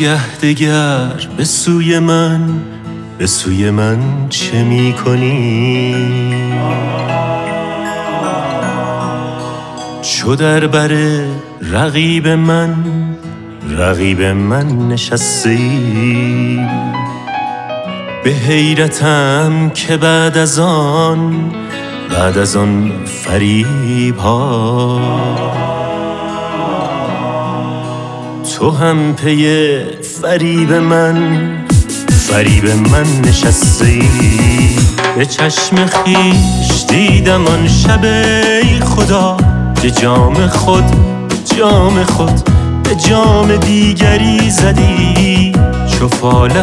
نگه دگر به سوی من چه می کنی؟ چو در بر رقیب من نشستی. به حیرتم که بعد از آن فریب ها تو هم پی فریب من نشستی. به چشم خویش دیدم آن شب ای خدا که جام خود به جام دیگری زدی. چو فال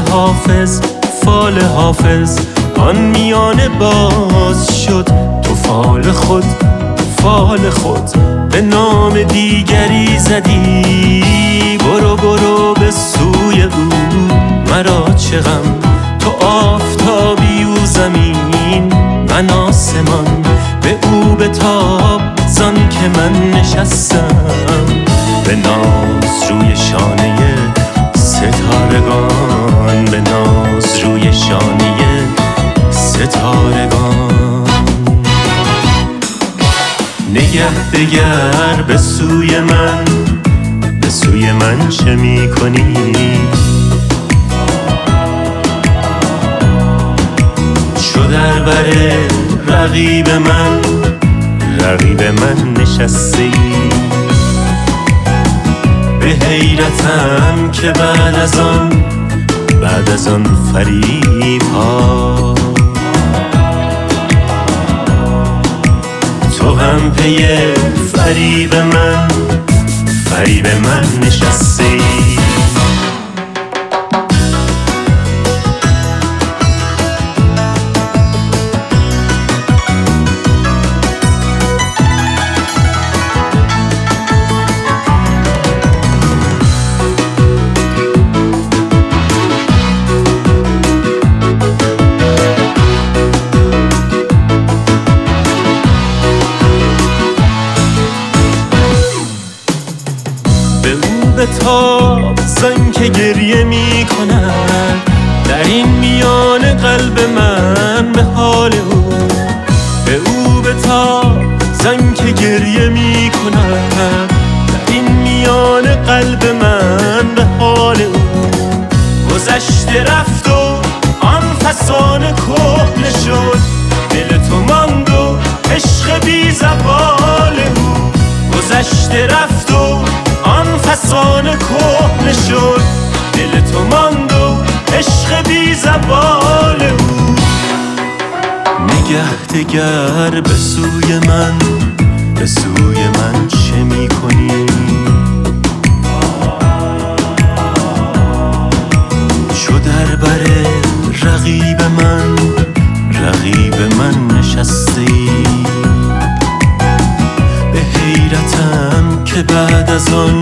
حافظ آن میانه باز شد. تو فال خود به نام دیگری زدی. برو به سوی او مرا چه غم، تو آفتابی او زمین من آسمان. به او بتاب زان که من نشستم به ناز روی شانه ستارگان. به ناز روی شانه ستارگان. نگه دگر به سوی من چه می کنی؟ چو در بر رقیب من نشستی. به حیرتم که بعد از آن فریب ها تو هم پی فریب من نشستی. بتاب زن که گریه می کند در این میان قلب من به حال او. به او بتاب زن که گریه می کند در این میان قلب من به حال او. گذشته رفت و آن فسانه کهنه شد. دل تو ماند و عشق بی زوال او. گذشته رفت و آن فسانه کهنه شد. دل تو ماند و عشق بی زوال او. نگه دگر به سوی من چه می کنی؟ چو در بر رقیب من نشستی. به حیرتم که بعد از آن